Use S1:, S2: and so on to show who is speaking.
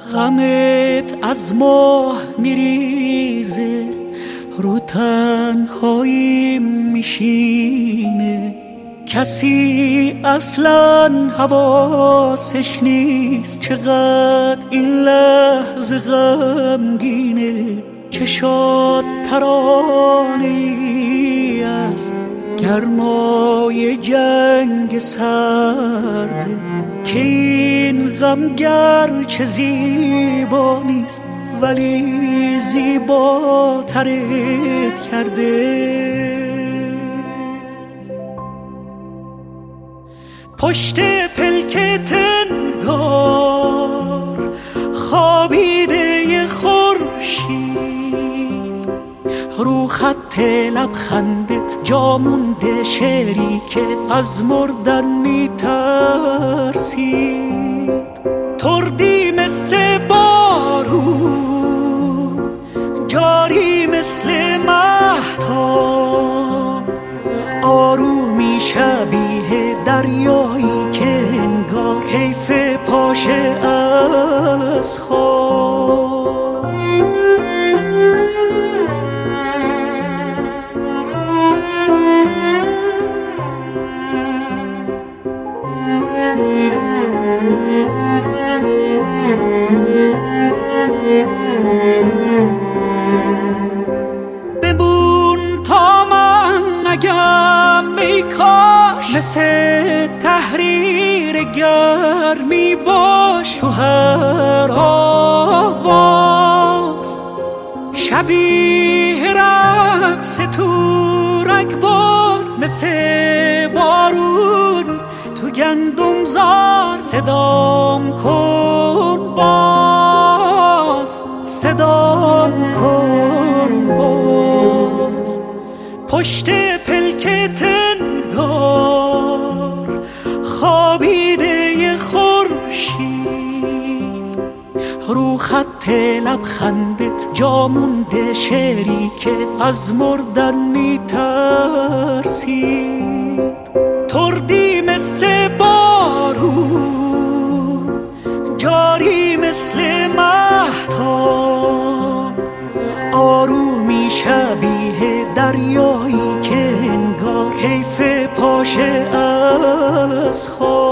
S1: غمت از ماه میریزه، رو تنهاییم میشینه، کسی اصلا حواسش نیست چقدر این لحظه غمگینه. چشات ترانه‌ای است، گرمای جنگ سرده، که این غم گرچه زیبا نیست ولی زیباترت کرده. پشت پلکت انگار خوابیده خورشید، رو خط لبخندت جا مونده شعری که از مردن میترسید. تردی مثل بارون، جاری مثل مهتاب، آرومی شبیه دریایی که انگار حیف پاشه از خواب. بمون تا من نگم ای کاش، مثل تحریر گرمی باش تو هر آواز، شبیه رقص تو رگبار، مثل بارون تو گندم زار. صدام کن باز، صدام کن باز. پشت پلکت انگار خوابیده خورشید، رو خط لبخندت جا مونده شعری که از مردن میترسید. تردی مثل بارون، جاری مثل مهتاب، آرومی شبیه دریایی که انگار حیف پاشه از خواب.